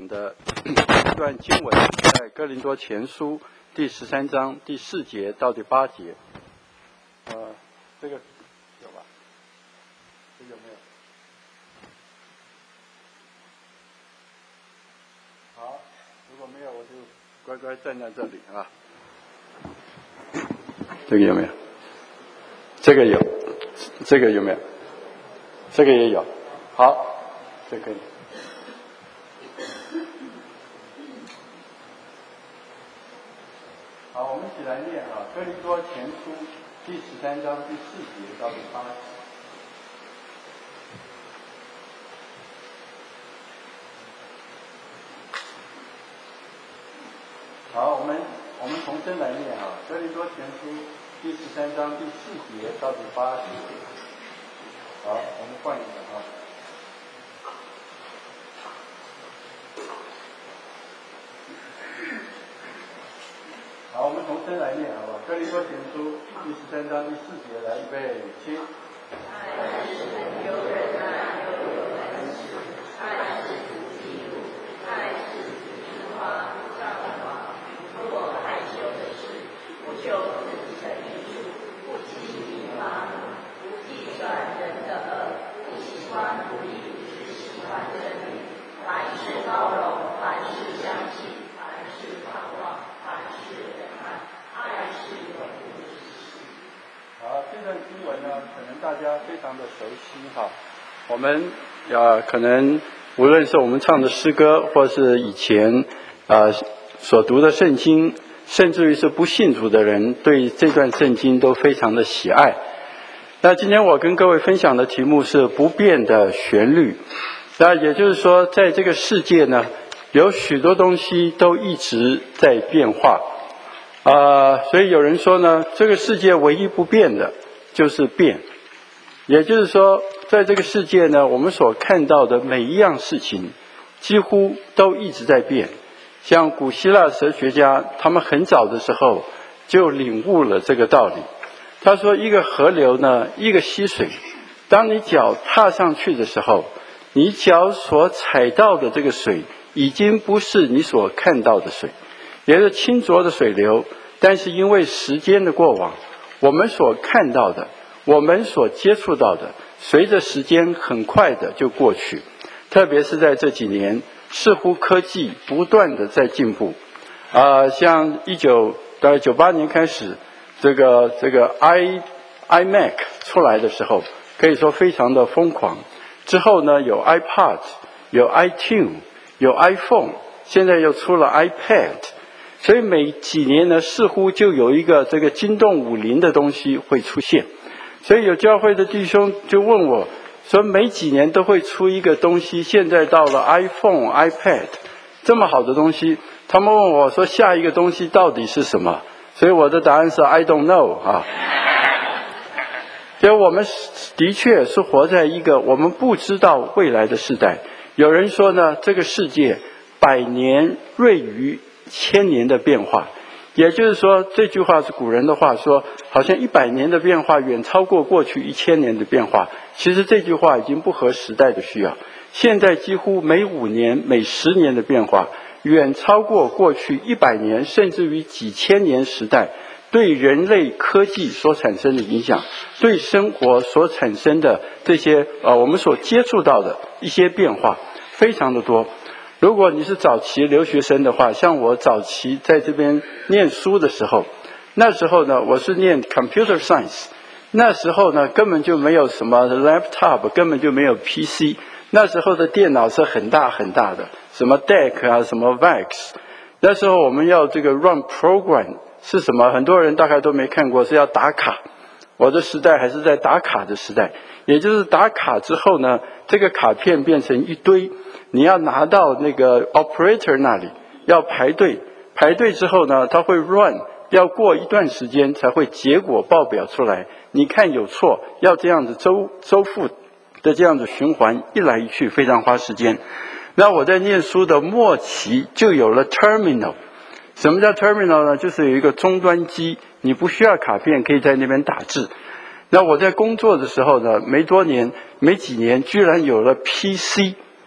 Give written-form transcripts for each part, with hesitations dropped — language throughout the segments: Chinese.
讲的一段经文，在哥林多前书第13章第4节到第8节。这个有吧？这有没有？好，如果没有，我就乖乖站在这里啊。这个有没有？这个有，这个有没有？这个也有。好，这可以。好，我们一起来念啊，《哥林多前书》第13章第4节到第8节。好，我们重新来念啊，《哥林多前书》第13章第4节到第8节。好，我们换一个啊。好，我们重新来念好不好？哥林多前书第13章第4节，来预备起。 爱是有忍耐，又有恩慈；爱是不嫉妒，爱是不自夸，不张狂，不做害羞的事，不求自己的益处，不轻易发怒，不计算人的恶，不喜欢不义，只喜欢真理。凡事包容，凡事相信，凡事盼望，凡事忍耐，爱是永不止息。 好，这段经文呢，可能大家非常的熟悉哈。我们可能无论是我们唱的诗歌，或是以前所读的圣经，甚至于是不信主的人，对这段圣经都非常的喜爱。那今天我跟各位分享的题目是不变的旋律。那也就是说，在这个世界呢，有许多东西都一直在变化。所以有人说呢，这个世界唯一不变的就是变。也就是说，在这个世界呢，我们所看到的每一样事情，几乎都一直在变。像古希腊哲学家，他们很早的时候就领悟了这个道理。他说，一个河流呢，一个溪水，当你脚踏上去的时候，你脚所踩到的这个水，已经不是你所看到的水，也是清浊的水流。但是因为时间的过往，我们所看到的，我们所接触到的，随着时间很快的就过去。特别是在这几年，似乎科技不断的在进步。像大概98年开始，这个 iMac 出来的时候，可以说非常的疯狂。之后呢，有 iPod， 有 iTunes， 有 iPhone， 现在又出了 iPad。所以每几年呢，似乎就有一个这个惊动武林的东西会出现。所以有教会的弟兄就问我说，每几年都会出一个东西，现在到了 iPhone、iPad 这么好的东西，他们问我说，下一个东西到底是什么？所以我的答案是 I don't know 啊。所以我们的确是活在一个我们不知道未来的时代。有人说呢，这个世界100年锐于1000年的变化。也就是说，这句话是古人的话，说好像100年的变化远超过过去1000年的变化。其实这句话已经不合时代的需要。现在几乎每5年、每10年的变化，远超过过去100年甚至于几千年时代对人类科技所产生的影响，对生活所产生的这些我们所接触到的一些变化非常的多。如果你是早期留学生的话，像我早期在这边念书的时候，那时候呢，我是念 computer science， 那时候呢根本就没有什么 laptop， 根本就没有 PC， 那时候的电脑是很大很大的，什么 DEC 啊，什么 VAX， 那时候我们要这个 run program 是什么，很多人大概都没看过，是要打卡。我的时代还是在打卡的时代，也就是打卡之后呢，这个卡片变成一堆，你要拿到那个 operator 那里，要排队，排队之后呢，他会 run， 要过一段时间才会结果报表出来。你看有错，要这样子周复的这样子循环，一来一去非常花时间。那我在念书的末期就有了 terminal。什么叫 terminal 呢？就是有一个终端机，你不需要卡片，可以在那边打字。那我在工作的时候呢，没几年居然有了 PC。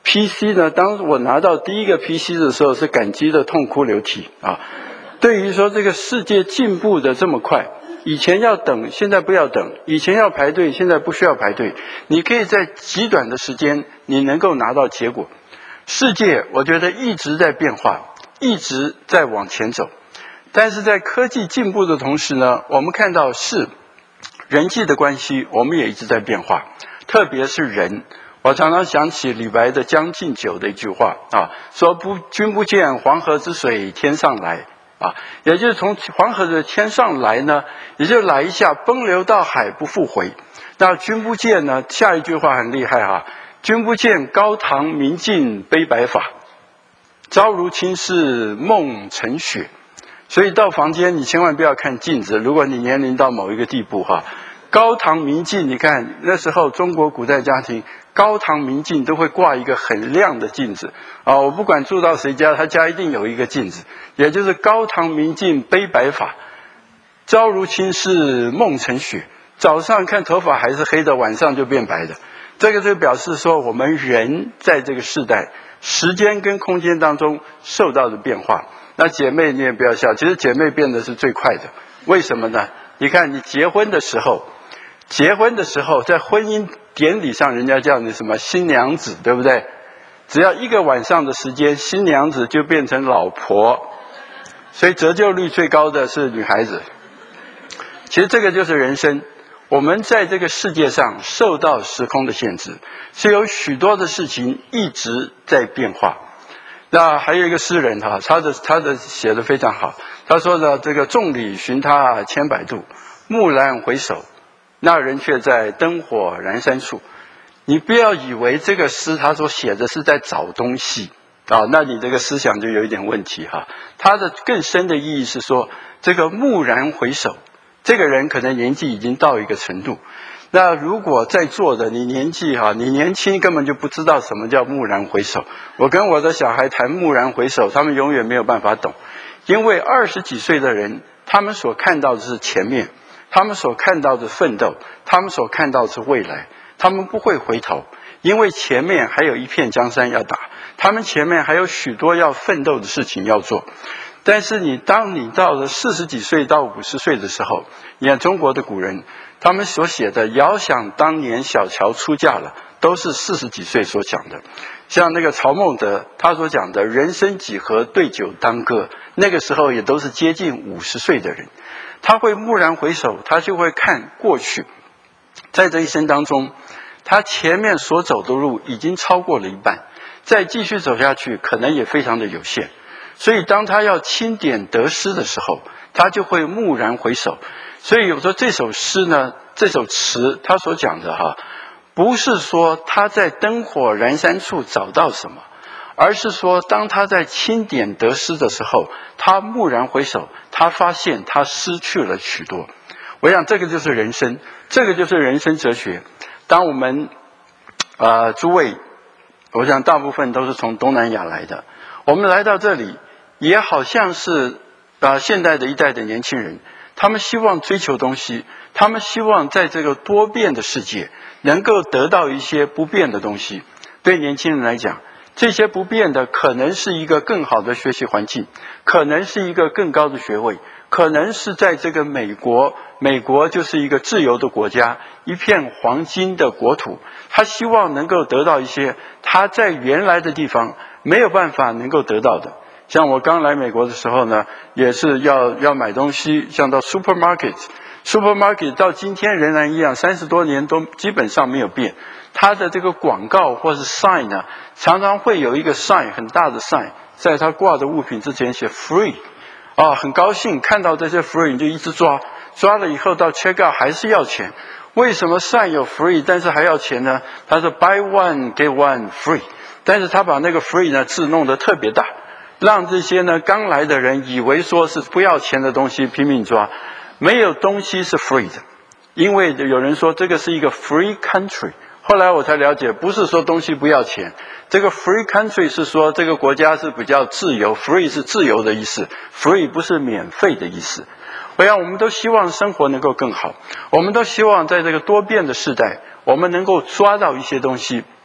PC 呢，当我拿到第一个 PC 的时候，是感激的痛哭流涕啊。对于说这个世界进步的这么快，以前要等，现在不要等；以前要排队，现在不需要排队。你可以在极短的时间，你能够拿到结果。世界我觉得一直在变化，一直在往前走。但是在科技进步的同时呢，我们看到是人际的关系，我们也一直在变化，特别是人。我常常想起李白的《将进酒》的一句话啊，说君不见黄河之水天上来啊，也就是从黄河的天上来呢，也就来一下奔流到海不复回。那君不见呢，下一句话很厉害哈，君不见高堂明镜悲白发，朝如青丝梦成雪。所以到房间你千万不要看镜子，如果你年龄到某一个地步哈，高堂明镜，你看那时候中国古代家庭高堂明镜都会挂一个很亮的镜子啊，我不管住到谁家，他家一定有一个镜子，也就是高堂明镜悲白发，朝如青丝梦成雪。早上看头发还是黑的，晚上就变白的。这个就表示说我们人在这个世代时间跟空间当中受到的变化。那姐妹你也不要笑，其实姐妹变得是最快的。为什么呢？你看你结婚的时候在婚姻典礼上人家叫你什么新娘子，对不对？只要一个晚上的时间，新娘子就变成老婆，所以折旧率最高的是女孩子。其实这个就是人生，我们在这个世界上受到时空的限制，是有许多的事情一直在变化。那还有一个诗人哈，他的写得非常好，他说呢，这个众里寻他千百度，蓦然回首，那人却在灯火阑珊处。你不要以为这个诗他所写的是在找东西啊，那你这个思想就有一点问题哈。他的更深的意义是说，这个蓦然回首，这个人可能年纪已经到一个程度。那如果在座的你年纪哈，你年轻根本就不知道什么叫蓦然回首。我跟我的小孩谈蓦然回首，他们永远没有办法懂，因为20几岁的人，他们所看到的是前面，他们所看到的奋斗，他们所看到的是未来，他们不会回头，因为前面还有一片江山要打，他们前面还有许多要奋斗的事情要做。但是当你到了40几岁到50岁的时候，你看中国的古人，他们所写的遥想当年小乔出嫁了，都是40几岁所讲的。像那个曹孟德他所讲的人生几何对酒当歌，那个时候也都是接近50岁的人。他会蓦然回首，他就会看过去，在这一生当中，他前面所走的路已经超过了一半，再继续走下去可能也非常的有限。所以当他要钦点得失的时候，他就会蓦然回首。所以有时候这首诗呢，这首词他所讲的哈，不是说他在灯火阑珊处找到什么，而是说当他在钦点得失的时候，他蓦然回首，他发现他失去了许多。我想这个就是人生，这个就是人生哲学。当我们诸位，我想大部分都是从东南亚来的，我们来到这里也好像是现代的一代的年轻人，他们希望追求东西，他们希望在这个多变的世界能够得到一些不变的东西。对年轻人来讲，这些不变的可能是一个更好的学习环境，可能是一个更高的学位，可能是在这个美国就是一个自由的国家，一片黄金的国土，他希望能够得到一些他在原来的地方没有办法能够得到的。像我刚来美国的时候呢，也是要买东西，像到 supermarket 到今天仍然一样，30多年都基本上没有变。它的这个广告或是 sign 呢，常常会有一个 sign 很大的 sign， 在它挂的物品之前写 free， 很高兴看到这些 free 你就一直抓了以后到 check out 还是要钱。为什么 sign 有 free 但是还要钱呢？他说 buy one get one free， 但是他把那个 free 呢字弄得特别大，让这些呢刚来的人以为说是不要钱的东西拼命抓。没有东西是 free 的，因为有人说这个是一个 free country， 后来我才了解，不是说东西不要钱，这个 free country 是说这个国家是比较自由， free 是自由的意思， free 不是免费的意思。我想我们都希望生活能够更好，我们都希望在这个多变的时代，我们能够抓到一些东西。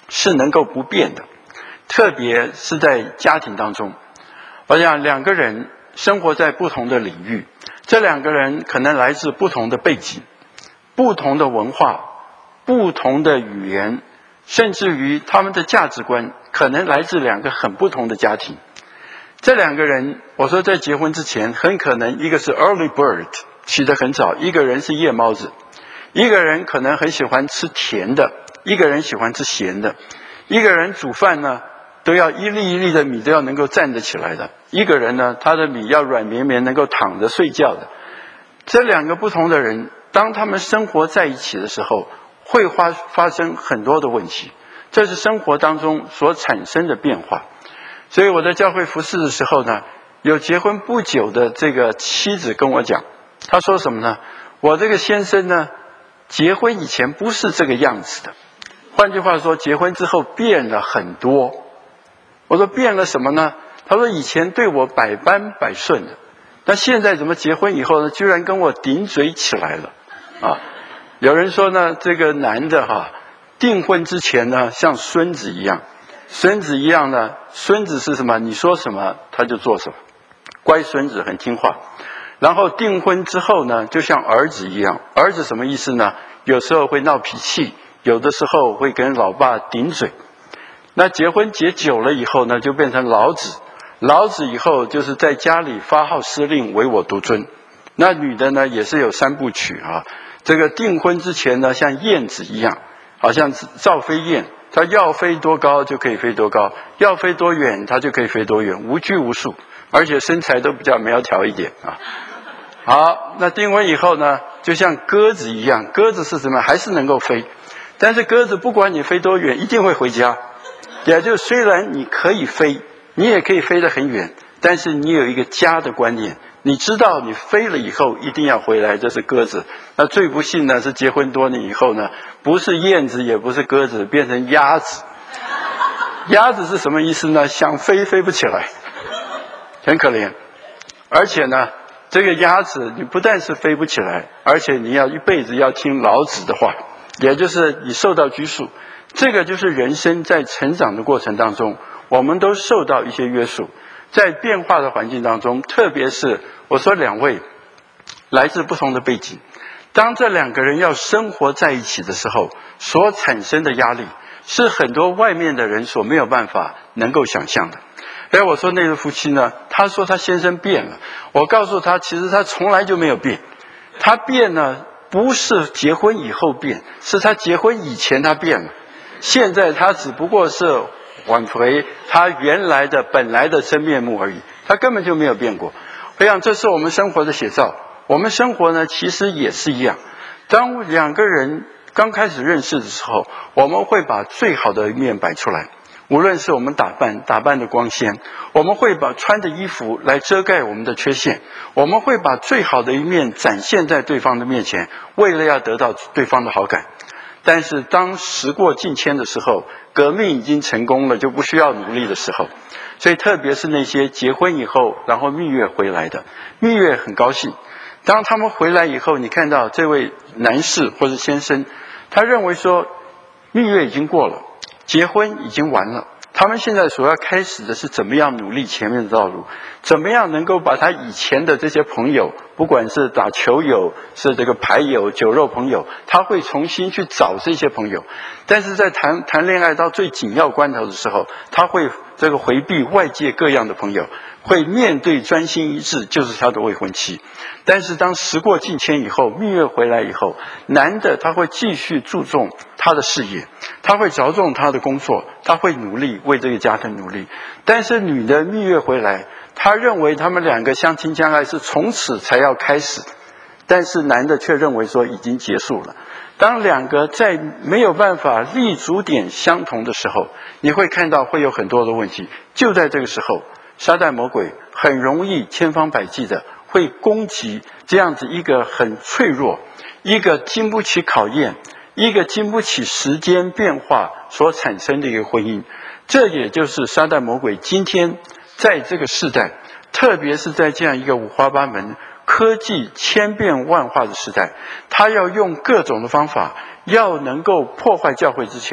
是能够不变的，特别是在家庭当中。我想两个人生活在不同的领域，这两个人可能来自不同的背景、不同的文化、不同的语言，甚至于他们的价值观可能来自两个很不同的家庭。这两个人，我说在结婚之前，很可能一个是 early bird 起得很早，一个人是夜猫子，一个人可能很喜欢吃甜的，一个人喜欢吃咸的，一个人煮饭呢都要一粒一粒的米都要能够站得起来的，一个人呢他的米要软绵绵能够躺着睡觉的。这两个不同的人，当他们生活在一起的时候，会发生很多的问题，这是生活当中所产生的变化。所以我在教会服侍的时候呢，有结婚不久的这个妻子跟我讲，她说什么呢？我这个先生呢，结婚以前不是这个样子的，换句话说，结婚之后变了很多。我说变了什么呢？他说以前对我百般百顺的，那现在怎么结婚以后呢，居然跟我顶嘴起来了啊！有人说呢，这个男的订婚之前呢，像孙子一样。孙子一样呢，孙子是什么？你说什么他就做什么，乖孙子很听话。然后订婚之后呢，就像儿子一样。儿子什么意思呢？有时候会闹脾气，有的时候会跟老爸顶嘴。那结婚结久了以后呢，就变成老子。老子以后就是在家里发号施令，唯我独尊。那女的呢，也是有三部曲啊。这个订婚之前呢，像燕子一样，好像赵飞燕。它要飞多高就可以飞多高，要飞多远它就可以飞多远，无拘无束，而且身材都比较苗条一点啊。好，那订婚以后呢，就像鸽子一样，鸽子是什么？还是能够飞，但是鸽子不管你飞多远，一定会回家。也就是虽然你可以飞，你也可以飞得很远，但是你有一个家的观念，你知道你飞了以后一定要回来，这是鸽子。那最不幸呢是结婚多年以后呢，不是燕子也不是鸽子，变成鸭子。鸭子是什么意思呢？想飞飞不起来，很可怜。而且呢，这个鸭子你不但是飞不起来，而且你要一辈子要听老子的话，也就是你受到拘束。这个就是人生在成长的过程当中，我们都受到一些约束。在变化的环境当中，特别是我说两位来自不同的背景，当这两个人要生活在一起的时候，所产生的压力是很多外面的人所没有办法能够想象的。我说那对夫妻呢，他说他先生变了，我告诉他其实他从来就没有变，他变呢不是结婚以后变，是他结婚以前他变了，现在他只不过是挽回他原来的本来的真面目而已，他根本就没有变过。我想这是我们生活的写照。我们生活呢其实也是一样，当两个人刚开始认识的时候，我们会把最好的一面摆出来，无论是我们打扮的光鲜，我们会把穿的衣服来遮盖我们的缺陷，我们会把最好的一面展现在对方的面前，为了要得到对方的好感。但是当时过境迁的时候，革命已经成功了，就不需要努力的时候。所以特别是那些结婚以后然后蜜月回来的，蜜月很高兴，当他们回来以后，你看到这位男士或者先生，他认为说蜜月已经过了，结婚已经完了，他们现在所要开始的是怎么样努力前面的道路，怎么样能够把他以前的这些朋友，不管是打球友，是这个牌友、酒肉朋友，他会重新去找这些朋友。但是在谈恋爱到最紧要关头的时候，他会这个回避外界各样的朋友，会面对专心一致就是他的未婚妻。但是当时过境迁以后，蜜月回来以后，男的他会继续注重他的事业，他会着重他的工作，他会努力为这个家庭努力。但是女的蜜月回来，他认为他们两个相亲相爱是从此才要开始，但是男的却认为说已经结束了。当两个在没有办法立足点相同的时候，你会看到会有很多的问题。就在这个时候，撒旦魔鬼很容易千方百计的会攻击这样子一个很脆弱，一个经不起考验，一个经不起时间变化所产生的一个婚姻。这也就是撒旦魔鬼今天在这个时代，特别是在这样一个五花八门科技千变万化的时代，他要用各种的方法，要能够破坏教会之前，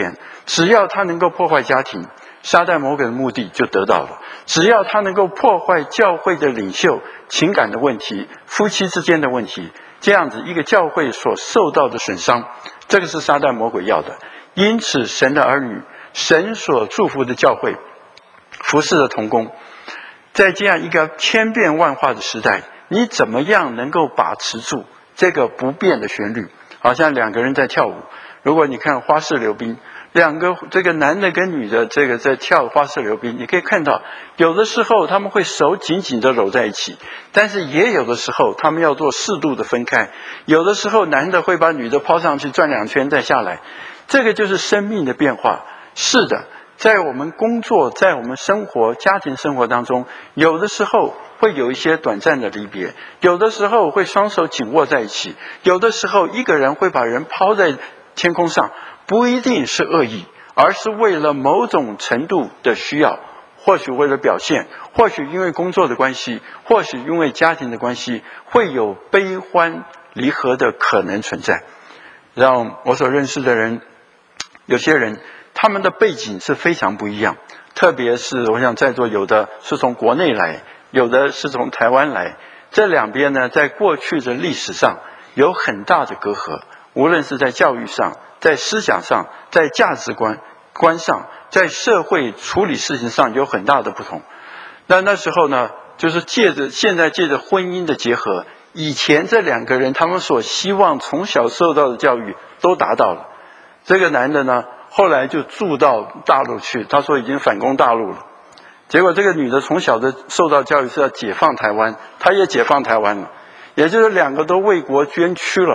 只要他能够破坏家庭，撒旦魔鬼的目的就得到了；只要他能够破坏教会的领袖情感的问题、夫妻之间的问题，这样子一个教会所受到的损伤，这个是撒旦魔鬼要的。因此，神的儿女，神所祝福的教会，服侍的同工，在这样一个千变万化的时代，你怎么样能够把持住这个不变的旋律？好像两个人在跳舞，如果你看花式溜冰，两个这个男的跟女的这个在跳花式溜冰，你可以看到有的时候他们会手紧紧的搂在一起，但是也有的时候他们要做适度的分开，有的时候男的会把女的抛上去转2圈再下来，这个就是生命的变化。是的，在我们工作，在我们生活家庭生活当中，有的时候会有一些短暂的离别，有的时候会双手紧握在一起，有的时候一个人会把人抛在天空上，不一定是恶意，而是为了某种程度的需要，或许为了表现，或许因为工作的关系，或许因为家庭的关系，会有悲欢离合的可能存在。让我所认识的人，有些人他们的背景是非常不一样，特别是我想在座有的是从国内来，有的是从台湾来，这两边呢，在过去的历史上有很大的隔阂，无论是在教育上，在思想上，在价值观上，在社会处理事情上有很大的不同。那时候呢，就是现在借着婚姻的结合，以前这两个人他们所希望从小受到的教育都达到了。这个男的呢，后来就住到大陆去，他说已经反攻大陆了。结果这个女的从小的受到教育是要解放台湾，她也解放台湾了，也就是两个都为国捐躯了。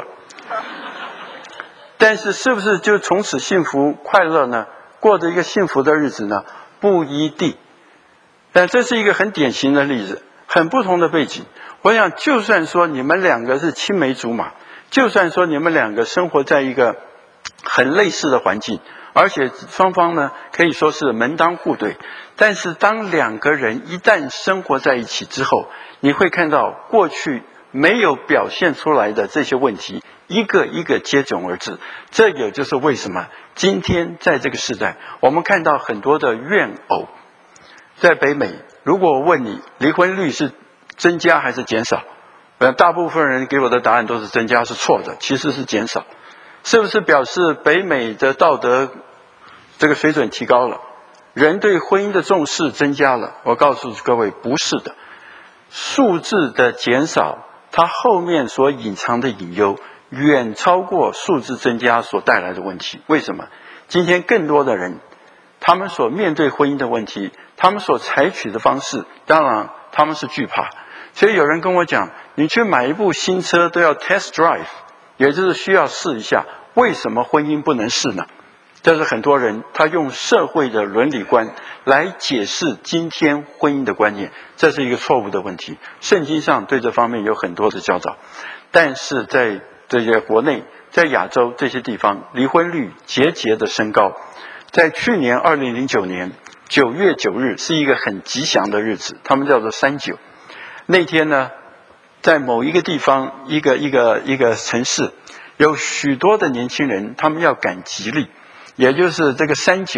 但是是不是就从此幸福快乐呢？过着一个幸福的日子呢？不一定。但这是一个很典型的例子，很不同的背景。我想就算说你们两个是青梅竹马，就算说你们两个生活在一个很类似的环境，而且双方呢可以说是门当户对，但是当两个人一旦生活在一起之后，你会看到过去没有表现出来的这些问题一个一个接踵而至。这也就是为什么今天在这个时代，我们看到很多的怨偶。在北美，如果我问你离婚率是增加还是减少，大部分人给我的答案都是增加，是错的，其实是减少。是不是表示北美的道德这个水准提高了，人对婚姻的重视增加了？我告诉各位，不是的。数字的减少，它后面所隐藏的隐忧远超过数字增加所带来的问题。为什么？今天更多的人，他们所面对婚姻的问题，他们所采取的方式，当然他们是惧怕。所以有人跟我讲，你去买一部新车都要 test drive， 也就是需要试一下，为什么婚姻不能试呢？这是很多人他用社会的伦理观来解释今天婚姻的观念，这是一个错误的问题。圣经上对这方面有很多的教导，但是在这些国内，在亚洲这些地方，离婚率节节的升高。在去年2009年9月9日是一个很吉祥的日子，他们叫做39。那天呢，在某一个地方，一个城市，有许多的年轻人，他们要赶吉利，也就是这个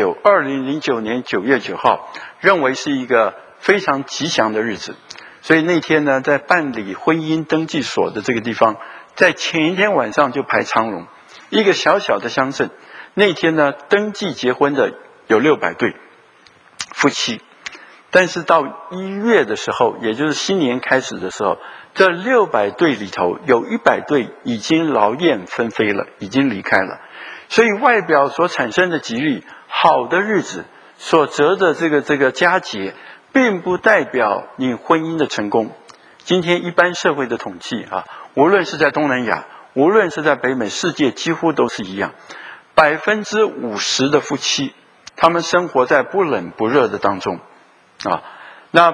2009年9月9号，认为是一个非常吉祥的日子。所以那天呢，在办理婚姻登记所的这个地方，在前一天晚上就排长龙。一个小小的乡镇，那天呢，登记结婚的有600对夫妻。但是到1月的时候，也就是新年开始的时候，这600对里头有100对已经劳燕分飞了，已经离开了。所以外表所产生的吉利，好的日子所折的这个佳节，并不代表你婚姻的成功。今天一般社会的统计啊，无论是在东南亚，无论是在北美，世界几乎都是一样，50%的夫妻，他们生活在不冷不热的当中。那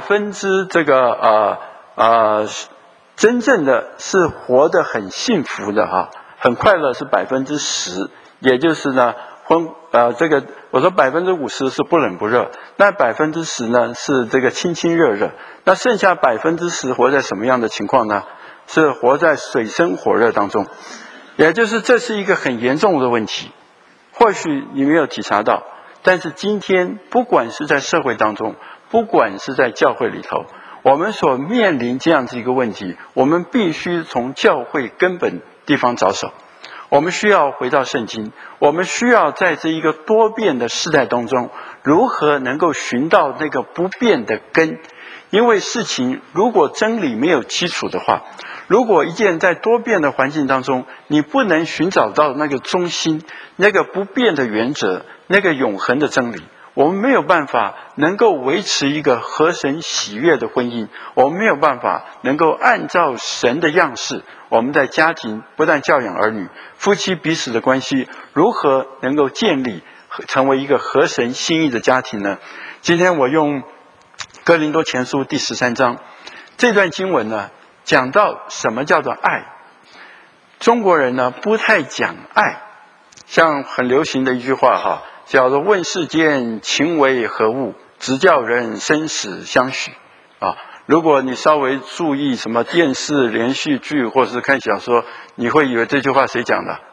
真正的是活得很幸福的很快乐是10%，也就是呢我说50%是不冷不热，那10%呢是这个亲亲热热，那剩下10%活在什么样的情况呢？是活在水深火热当中，也就是这是一个很严重的问题。 或许你没有体察到，但是今天不管是在社会当中，不管是在教会里头，我们所面临这样子一个问题，我们必须从教会根本地方着手。我们需要回到圣经，我们需要在这一个多变的世代当中，如何能够寻到那个不变的根。因为事情如果真理没有基础的话，如果一件在多变的环境当中，你不能寻找到那个中心，那个不变的原则，那个永恒的真理，我们没有办法能够维持一个合神喜悦的婚姻，我们没有办法能够按照神的样式，我们在家庭不但教养儿女，夫妻彼此的关系如何能够建立成为一个合神心意的家庭呢？今天我用哥林多前书第13章这段经文呢，讲到什么叫做爱。中国人呢不太讲爱，像很流行的一句话叫做问世间情为何物，直叫人生死相许如果你稍微注意什么电视连续剧或是看小说，你会以为这句话谁讲的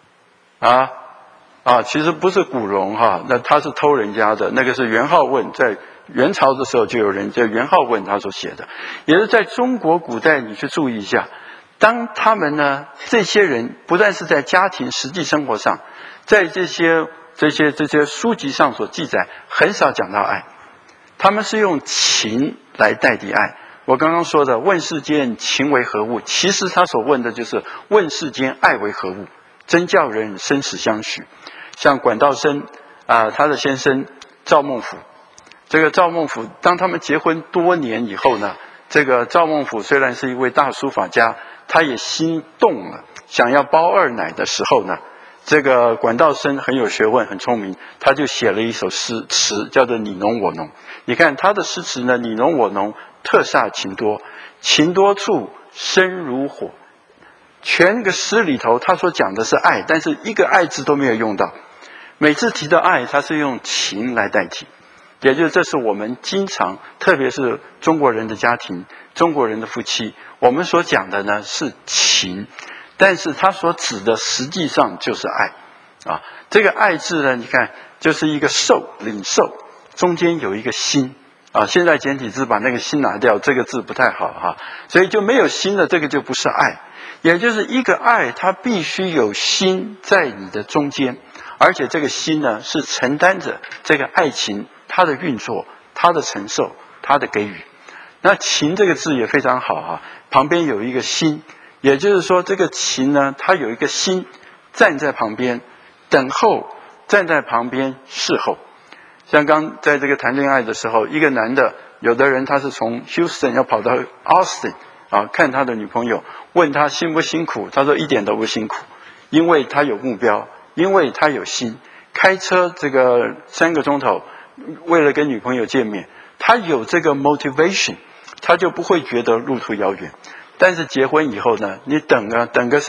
其实不是古龙那他是偷人家的，那个是元好问，在元朝的时候就有人叫元好问他所写的，也是在中国古代。你去注意一下，当他们呢这些人不但是在家庭实际生活上，在这些书籍上所记载，很少讲到爱，他们是用情来代替爱。我刚刚说的问世间情为何物，其实他所问的就是问世间爱为何物，真叫人生死相许。像管道生他的先生赵孟俯，这个赵孟俯当他们结婚多年以后呢，这个赵孟俯虽然是一位大书法家，他也心动了，想要包二奶的时候呢，这个管道生很有学问很聪明，他就写了一首诗词叫做你侬我侬。你看他的诗词呢，你侬我侬，特煞情多，情多处生如火。全个诗里头他所讲的是爱，但是一个爱字都没有用到。每次提到爱，他是用情来代替，也就是这是我们经常，特别是中国人的家庭，中国人的夫妻，我们所讲的呢是情，但是他所指的实际上就是爱这个爱字呢，你看就是一个受，领受，中间有一个心现在简体字把那个心拿掉，这个字不太好所以就没有心的，这个就不是爱。也就是一个爱，它必须有心在你的中间，而且这个心呢是承担着这个爱情它的运作，它的承受，它的给予。那情这个字也非常好旁边有一个心，也就是说这个情呢，它有一个心站在旁边等候，站在旁边侍候。像刚在这个谈恋爱的时候，一个男的，有的人他是从 Houston 要跑到 Austin看他的女朋友，问他辛不辛苦，他说一点都不辛苦，因为他有目标，因为他有心。开车这个3个钟头，为了跟女朋友见面，他有这个 motivation， 他就不会觉得路途遥远。但是结婚以后呢，你等个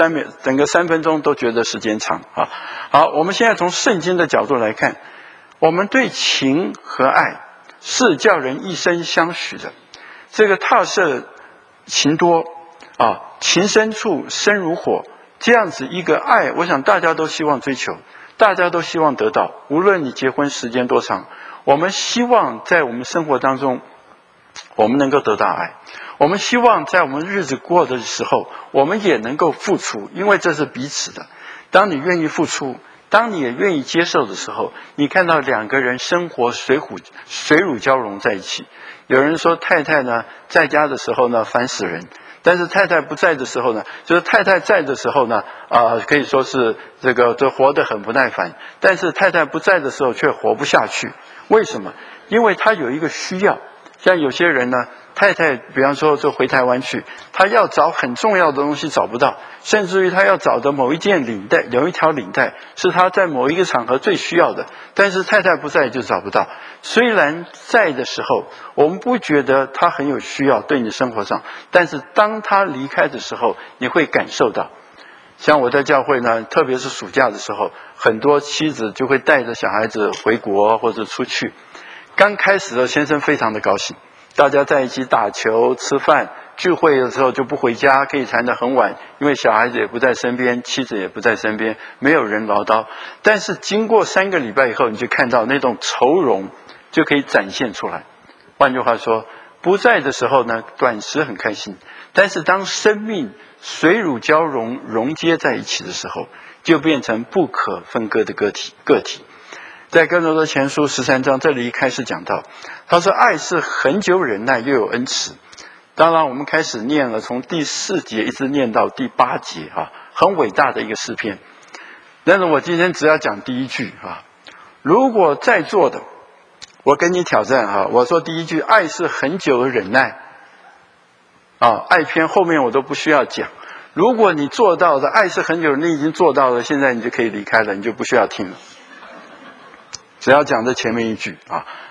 3分钟都觉得时间长好，我们现在从圣经的角度来看，我们对情和爱是叫人一生相许的。这个踏涉情多情深处生如火，这样子一个爱，我想大家都希望追求，大家都希望得到。无论你结婚时间多长，我们希望在我们生活当中我们能够得到爱，我们希望在我们日子过的时候我们也能够付出，因为这是彼此的。当你愿意付出，当你也愿意接受的时候，你看到2个人生活水乳交融在一起。有人说太太呢在家的时候呢烦死人，但是太太不在的时候呢，就是太太在的时候呢可以说是这活得很不耐烦，但是太太不在的时候却活不下去。为什么？因为他有一个需要。像有些人呢，太太比方说就回台湾去，他要找很重要的东西找不到，甚至于他要找的某一件领带，有一条领带是他在某一个场合最需要的，但是太太不在就找不到。虽然在的时候我们不觉得他很有需要对你生活上，但是当他离开的时候你会感受到。像我在教会呢，特别是暑假的时候，很多妻子就会带着小孩子回国或者出去。刚开始的先生非常的高兴，大家在一起打球、吃饭、 聚会的时候就不回家，可以谈得很晚，因为小孩子也不在身边，妻子也不在身边，没有人唠叨。但是经过3个礼拜以后，你就看到那种愁容就可以展现出来。换句话说，不在的时候呢，短时很开心，但是当生命水乳交融融接在一起的时候，就变成不可分割的个体。在哥林多前书13章这里一开始讲到，他说爱是恒久忍耐，又有恩慈。当然我们开始念了，从第4节一直念到第8节很伟大的一个诗篇。但是我今天只要讲第1句如果在座的，我跟你挑战我说第1句爱是恒久的忍耐爱篇后面我都不需要讲。如果你做到的爱是恒久，你已经做到了，现在你就可以离开了，你就不需要听了，只要讲这前面1句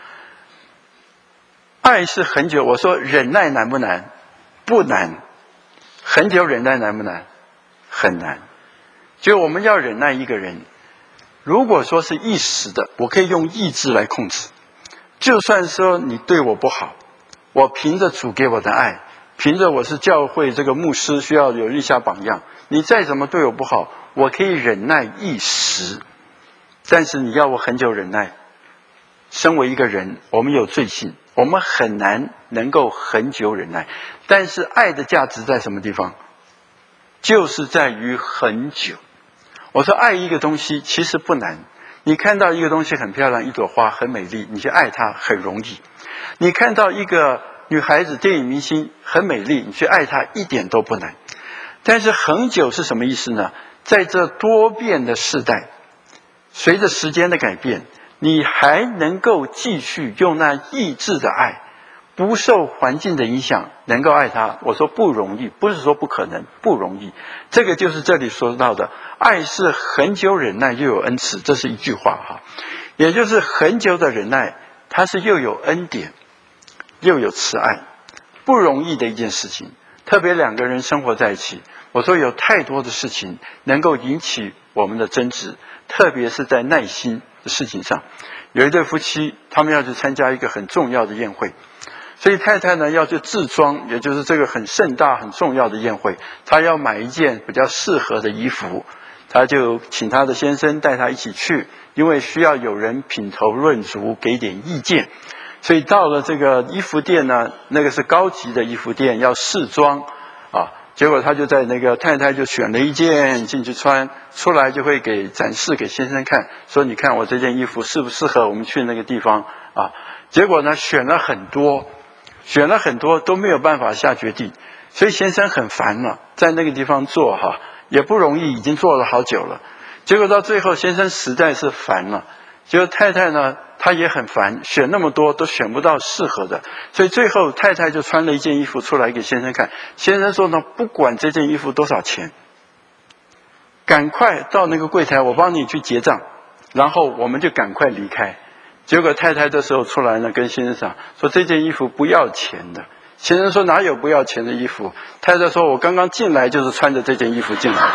爱是恒久，我说忍耐难不难？不难。恒久忍耐难不难？很难。就我们要忍耐一个人，如果说是一时的，我可以用意志来控制。就算说你对我不好，我凭着主给我的爱，凭着我是教会这个牧师需要有立下榜样，你再怎么对我不好，我可以忍耐一时。但是你要我恒久忍耐，身为一个人，我们有罪性，我们很难能够恒久忍耐。但是爱的价值在什么地方？就是在于恒久。我说爱一个东西其实不难，你看到一个东西很漂亮，一朵花很美丽，你去爱它很容易。你看到一个女孩子电影明星很美丽，你去爱她一点都不难。但是恒久是什么意思呢？在这多变的世代，随着时间的改变，你还能够继续用那意志的爱，不受环境的影响，能够爱他，我说不容易，不是说不可能，不容易。这个就是这里说到的，爱是恒久忍耐又有恩慈，这是一句话也就是恒久的忍耐，它是又有恩典又有慈爱，不容易的一件事情。特别2个人生活在一起，我说有太多的事情能够引起我们的争执，特别是在耐心的事情上。有一对夫妻，他们要去参加一个很重要的宴会，所以太太呢要去置装，也就是这个很盛大很重要的宴会，她要买一件比较适合的衣服，她就请她的先生带她一起去，因为需要有人品头论足，给点意见。所以到了这个衣服店呢，那个是高级的衣服店，要试装结果他就在那个太太就选了一件进去穿，出来就会展示给先生看，说你看我这件衣服适不适合我们去那个地方结果呢选了很多都没有办法下决定，所以先生很烦了，在那个地方做也不容易，已经做了好久了。结果到最后先生实在是烦了，结果太太呢她也很烦，选那么多都选不到适合的，所以最后太太就穿了一件衣服出来给先生看。先生说呢，不管这件衣服多少钱，赶快到那个柜台我帮你去结账，然后我们就赶快离开。结果太太这时候出来呢，跟先生讲说这件衣服不要钱的。先生说哪有不要钱的衣服？太太说我刚刚进来就是穿着这件衣服进来。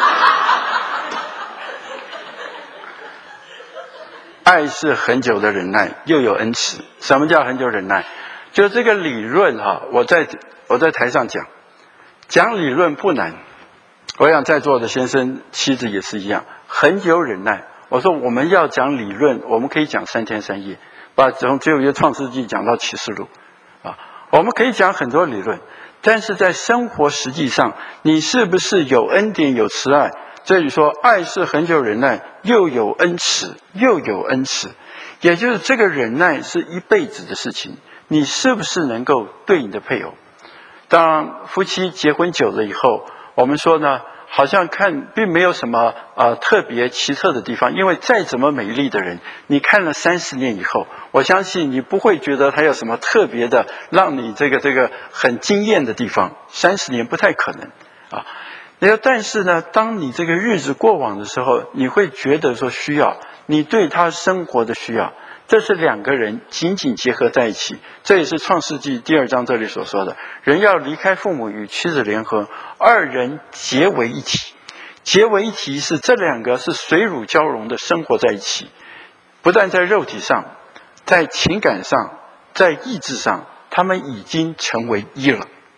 爱是恒久的忍耐，又有恩慈。什么叫恒久忍耐？就这个理论我在台上讲理论不难。我想在座的先生妻子也是一样，恒久忍耐。我说我们要讲理论，我们可以讲3天3夜，把从旧约创世纪讲到启示录我们可以讲很多理论，但是在生活实际上，你是不是有恩典有慈爱？这里说爱是恒久忍耐，又有恩慈，又有恩慈，也就是这个忍耐是一辈子的事情，你是不是能够对你的配偶？当夫妻结婚久了以后，我们说呢，好像看并没有什么特别奇特的地方，因为再怎么美丽的人，你看了30年以后，我相信你不会觉得他有什么特别的让你这个很惊艳的地方，30年不太可能但是呢，当你这个日子过往的时候，你会觉得说需要，你对他生活的需要，这是2个人紧紧结合在一起。这也是创世纪第2章这里所说的，人要离开父母与妻子联合，2人结为一体。结为一体是这2个是水乳交融的生活在一起，不但在肉体上，在情感上，在意志上，他们已经成为一了。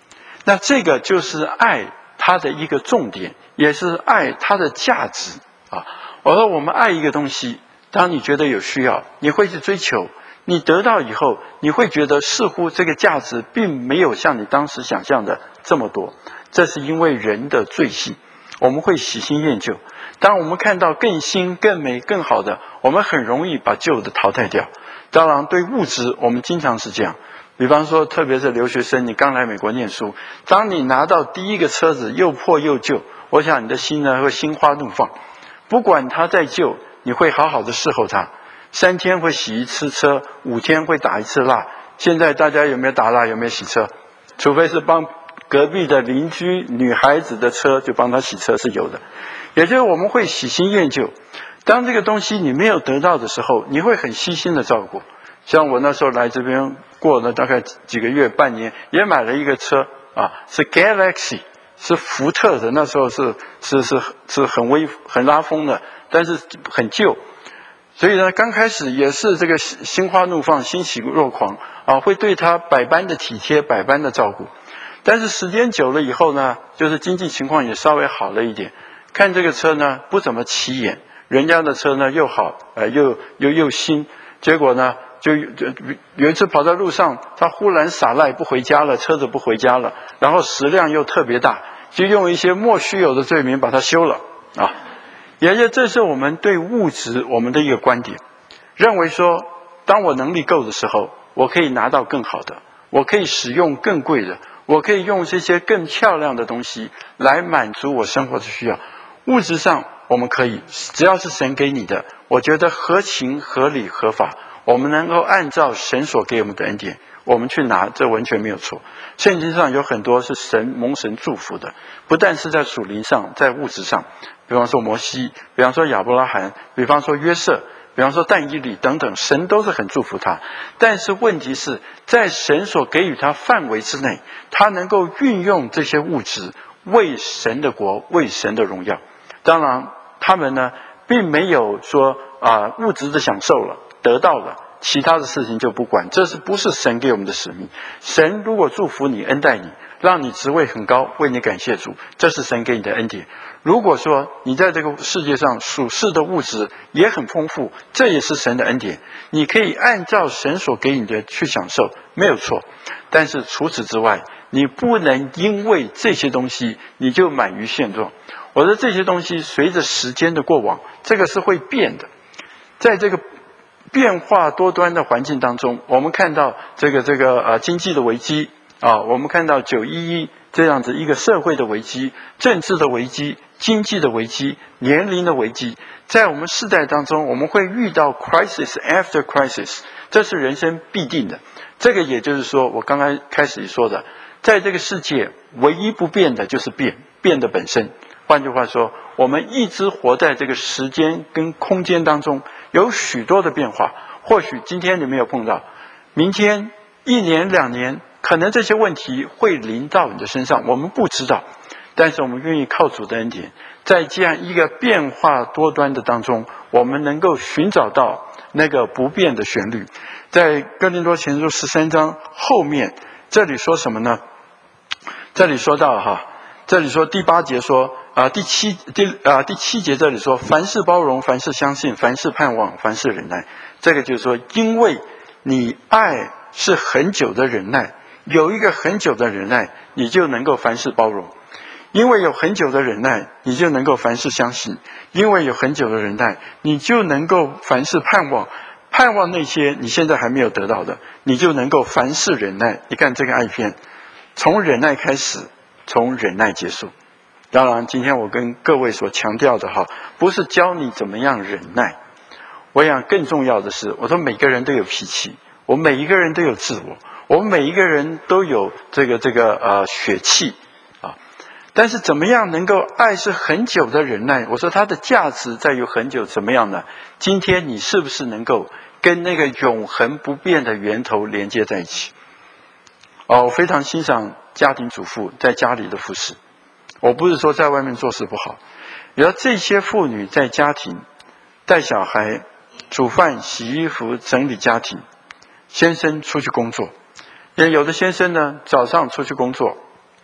那这个就是爱它的一个重点，也是爱它的价值啊。我说我们爱一个东西，当你觉得有需要，你会去追求，你得到以后，你会觉得似乎这个价值并没有像你当时想象的这么多。这是因为人的罪性，我们会喜新厌旧。当我们看到更新、更美、更好的，我们很容易把旧的淘汰掉。当然，对物质，我们经常是这样。比方说，特别是留学生，你刚来美国念书，当你拿到第一个车子又破又旧，我想你的心呢会心花怒放。不管它再旧，你会好好的伺候它。3天会洗一次车，5天会打一次蜡。现在大家有没有打蜡？有没有洗车？除非是帮隔壁的邻居女孩子的车，就帮她洗车是有的。也就是我们会喜新厌旧。当这个东西你没有得到的时候，你会很悉心的照顾。像我那时候来这边过了大概几个月、半年，也买了一个车啊，是 Galaxy， 是福特的，那时候是很拉风的，但是很旧。所以呢，刚开始也是这个心花怒放、欣喜若狂啊，会对他百般的体贴、百般的照顾。但是时间久了以后呢，就是经济情况也稍微好了一点，看这个车呢不怎么起眼，人家的车呢又好，又新，结果呢就有一次跑在路上，他忽然撒赖不回家了，车子不回家了，然后食量又特别大，就用一些莫须有的罪名把他休了啊。也就这是我们对物质我们的一个观点，认为说，当我能力够的时候，我可以拿到更好的，我可以使用更贵的，我可以用这些更漂亮的东西来满足我生活的需要。物质上我们可以，只要是神给你的，我觉得合情合理合法，我们能够按照神所给我们的恩典，我们去拿，这完全没有错。圣经上有很多是蒙神祝福的，不但是在属灵上，在物质上，比方说摩西，比方说亚伯拉罕，比方说约瑟，比方说但以理等等，神都是很祝福他。但是问题是在神所给予他范围之内，他能够运用这些物质为神的国，为神的荣耀。当然他们呢并没有说物质的享受了，得到了，其他的事情就不管，这不是神给我们的使命。神如果祝福你、恩待你，让你职位很高，为你感谢主，这是神给你的恩典。如果说你在这个世界上属世的物质也很丰富，这也是神的恩典，你可以按照神所给你的去享受，没有错。但是除此之外，你不能因为这些东西你就满于现状。我说这些东西随着时间的过往，这个是会变的。在这个变化多端的环境当中，我们看到这个经济的危机啊，我们看到911这样子一个社会的危机、政治的危机、经济的危机、年龄的危机，在我们世代当中，我们会遇到 crisis after crisis， 这是人生必定的。这个也就是说，我刚刚开始说的，在这个世界唯一不变的就是变的本身。换句话说，我们一直活在这个时间跟空间当中，有许多的变化。或许今天你没有碰到，明天1年2年，可能这些问题会临到你的身上，我们不知道。但是我们愿意靠主的恩典，在这样一个变化多端的当中，我们能够寻找到那个不变的旋律。在哥林多前书13章后面，这里说什么呢？这里说到这里说第8节说第七节这里说，凡事包容，凡事相信，凡事盼望，凡事忍耐。这个就是说，因为你爱是很久的忍耐，有一个很久的忍耐，你就能够凡事包容。因为有很久的忍耐，你就能够凡事相信；因为有很久的忍耐，你就能够凡事盼望。盼望那些你现在还没有得到的，你就能够凡事忍耐。你看这个爱篇，从忍耐开始，从忍耐结束。当然今天我跟各位所强调的不是教你怎么样忍耐，我想更重要的是，我说每个人都有脾气，我们每一个人都有自我，我们每一个人都有血气但是怎么样能够爱是很久的忍耐？我说它的价值在于很久，怎么样呢？今天你是不是能够跟那个永恒不变的源头连接在一起？我非常欣赏家庭主妇在家里的服侍。我不是说在外面做事不好，而这些妇女在家庭带小孩、煮饭、洗衣服、整理家庭，先生出去工作，也有的先生呢早上出去工作，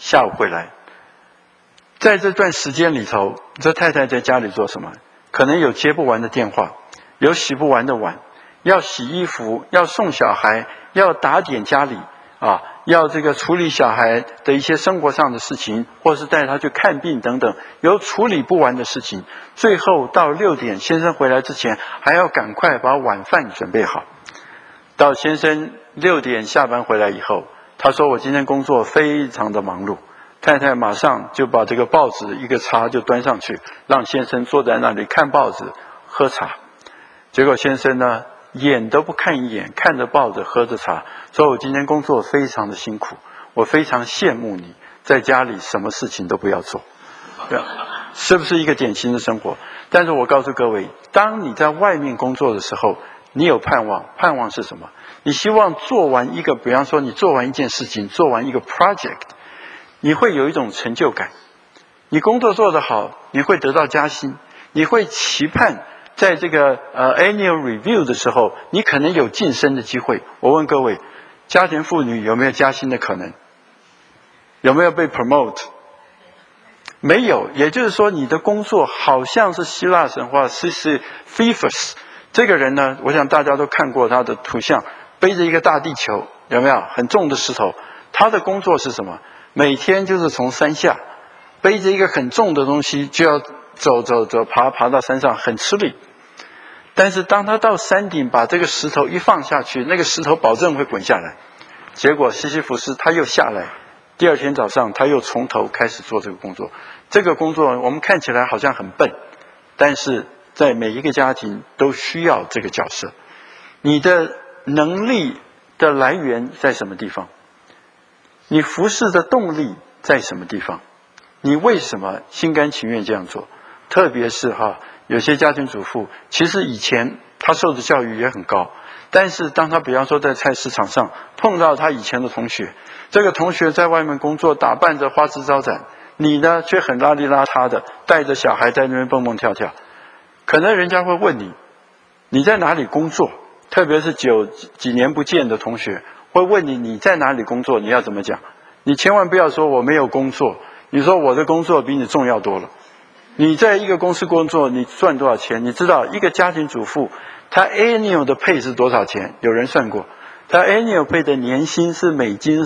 下午回来。在这段时间里头，这太太在家里做什么？可能有接不完的电话，有洗不完的碗，要洗衣服，要送小孩，要打点家里啊，要这个处理小孩的一些生活上的事情，或是带他去看病等等，有处理不完的事情。最后到6点，先生回来之前，还要赶快把晚饭准备好。到先生6点下班回来以后，他说我今天工作非常的忙碌。太太马上就把这个报纸一个茶就端上去，让先生坐在那里看报纸喝茶。结果先生呢眼都不看一眼，看着报纸喝着茶，说我今天工作非常的辛苦，我非常羡慕你在家里什么事情都不要做。是不是一个典型的生活？但是我告诉各位，当你在外面工作的时候，你有盼望。盼望是什么？你希望做完一个，比方说你做完一件事情，做完一个 project，你会有一种成就感，你工作做得好，你会得到加薪，你会期盼在这个annual review 的时候，你可能有晋升的机会。我问各位，家庭妇女有没有加薪的可能？有没有被 promote？ 没有。也就是说，你的工作好像是希腊神话Sisyphus 这个人呢，我想大家都看过他的图像，背着一个大地球，有没有很重的石头？他的工作是什么？每天就是从山下背着一个很重的东西，就要走爬到山上，很吃力。但是当他到山顶把这个石头一放下去，那个石头保证会滚下来。结果西西弗斯他又下来，第二天早上他又从头开始做这个工作。这个工作我们看起来好像很笨，但是在每一个家庭都需要这个角色。你的能力的来源在什么地方？你服侍的动力在什么地方？你为什么心甘情愿这样做？特别是有些家庭主妇，其实以前他受的教育也很高，但是当他比方说在菜市场上碰到他以前的同学，这个同学在外面工作，打扮着花枝招展，你呢却很邋里邋遢的带着小孩在那边蹦蹦跳跳，可能人家会问你在哪里工作？特别是几年不见的同学会问你在哪里工作，你要怎么讲？你千万不要说我没有工作，你说我的工作比你重要多了。你在一个公司工作，你赚多少钱？你知道一个家庭主妇她 annual 的pay是多少钱？有人算过，她 annual pay 的年薪是美金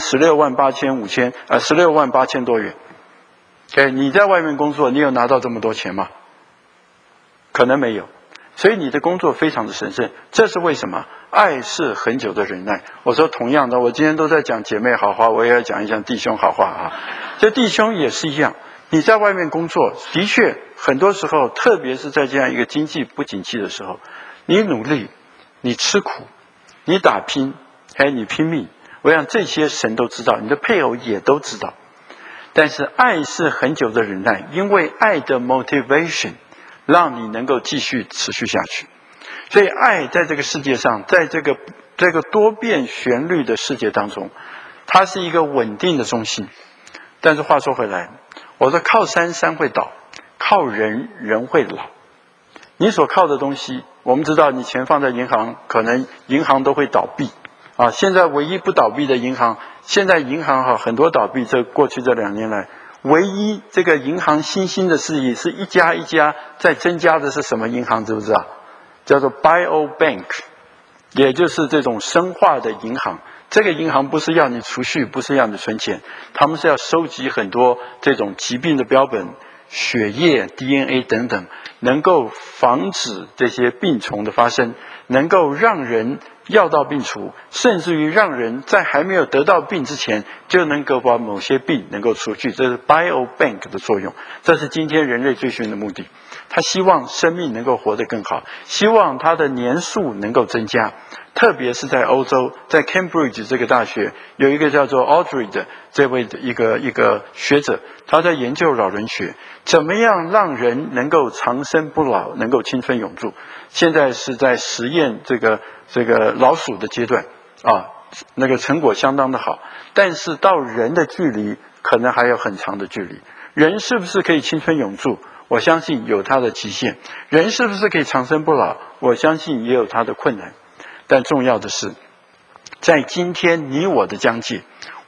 16万八千多元。Okay， 你在外面工作，你有拿到这么多钱吗？可能没有。所以你的工作非常的神圣，这是为什么？爱是很久的忍耐。我说同样的，我今天都在讲姐妹好话，我也要讲一讲弟兄好话啊。这弟兄也是一样，你在外面工作，的确很多时候，特别是在这样一个经济不景气的时候，你努力，你吃苦，你打拼，还有你拼命，我想这些神都知道，你的配偶也都知道。但是爱是很久的忍耐，因为爱的 motivation让你能够继续持续下去。所以爱在这个世界上，在这个多变旋律的世界当中，它是一个稳定的中心。但是话说回来，我说靠山山会倒，靠人人会老。你所靠的东西，我们知道你钱放在银行，可能银行都会倒闭啊。现在唯一不倒闭的银行，现在银行很多倒闭，过去这2年来，唯一这个银行新兴的事业是一家一家在增加的是什么银行知不知道？叫做 Biobank， 也就是这种生化的银行。这个银行不是要你储蓄，不是要你存钱，他们是要收集很多这种疾病的标本、血液、DNA 等等，能够防止这些病虫的发生，能够让人药到病除，甚至于让人在还没有得到病之前就能够把某些病能够除去。这是 Biobank 的作用，这是今天人类追寻的目的。他希望生命能够活得更好，希望他的年数能够增加。特别是在欧洲，在 Cambridge 这个大学有一个叫做 Audrey 的这位的一个学者，他在研究老人学，怎么样让人能够长生不老，能够青春永驻。现在是在实验这个老鼠的阶段啊，那个成果相当的好，但是到人的距离可能还有很长的距离。人是不是可以青春永驻？我相信有它的极限。人是不是可以长生不老？我相信也有它的困难。但重要的是，在今天你我的疆界，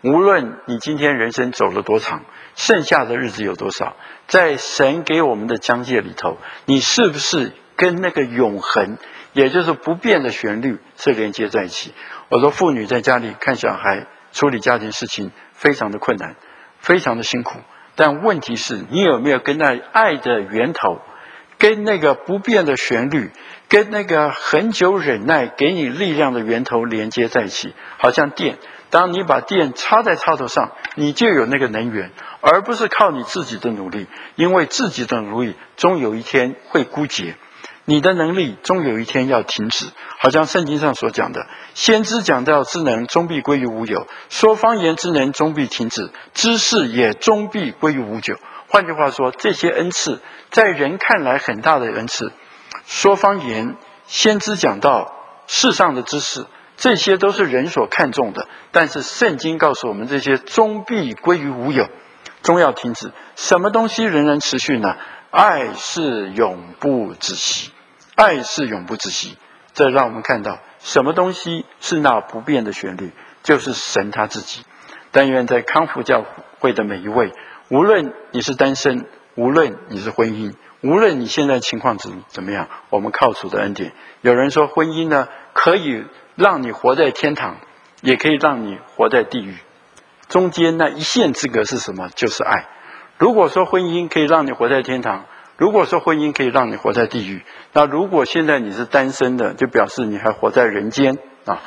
无论你今天人生走了多长，剩下的日子有多少，在神给我们的疆界里头，你是不是跟那个永恒，也就是不变的旋律是连接在一起？我说妇女在家里看小孩，处理家庭事情非常的困难，非常的辛苦，但问题是你有没有跟那爱的源头，跟那个不变的旋律，跟那个很久忍耐给你力量的源头连接在一起？好像电，当你把电插在插头上，你就有那个能源，而不是靠你自己的努力，因为自己的努力终有一天会枯竭，你的能力终有一天要停止。好像圣经上所讲的，先知讲道之能终必归于无有，说方言之能终必停止，知识也终必归于无久。换句话说，这些恩赐在人看来很大的恩赐，说方言、先知讲道、世上的知识，这些都是人所看重的，但是圣经告诉我们，这些终必归于无有，终要停止。什么东西仍然持续呢？爱是永不止息，爱是永不止息。这让我们看到什么东西是那不变的旋律，就是神他自己。但愿在康福教会的每一位，无论你是单身，无论你是婚姻，无论你现在情况怎么样，我们靠主的恩典。有人说婚姻呢，可以让你活在天堂，也可以让你活在地狱，中间那一线之隔是什么？就是爱。如果说婚姻可以让你活在天堂，如果说婚姻可以让你活在地狱，那如果现在你是单身的，就表示你还活在人间啊。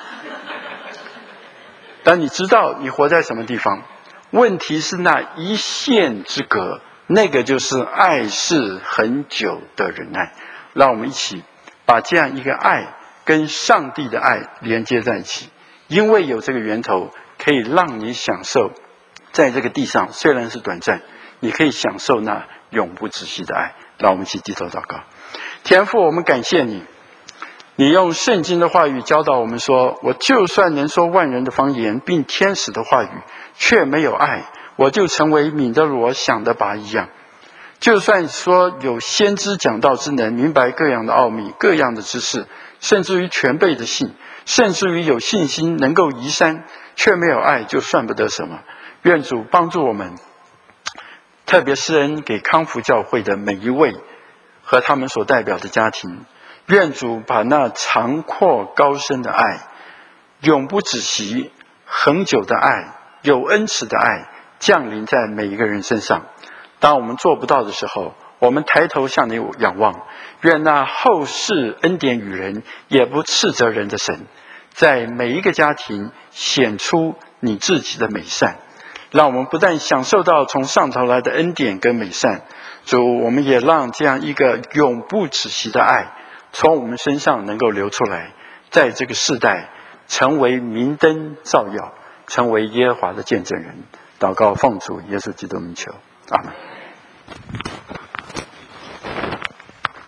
但你知道你活在什么地方？问题是那一线之隔，那个就是爱是很久的忍耐。让我们一起把这样一个爱跟上帝的爱连接在一起，因为有这个源头，可以让你享受在这个地上虽然是短暂，你可以享受那永不止息的爱。让我们一起低头祷告。天父，我们感谢你，你用圣经的话语教导我们说，我就算能说万人的方言，并天使的话语，却没有爱，我就成为米的罗想的拔一样。就算说有先知讲道之能，明白各样的奥秘，各样的知识，甚至于全备的信，甚至于有信心能够移山，却没有爱，就算不得什么。愿主帮助我们，特别施恩给康福教会的每一位和他们所代表的家庭。愿主把那长阔高深的爱，永不止息、恒久的爱、有恩慈的爱降临在每一个人身上。当我们做不到的时候，我们抬头向你仰望，愿那后世恩典与人，也不斥责人的神，在每一个家庭显出你自己的美善，让我们不但享受到从上头来的恩典跟美善，主，我们也让这样一个永不止息的爱从我们身上能够流出来，在这个世代成为明灯照耀，成为耶和华的见证人。祷告奉主耶稣基督名求，阿们。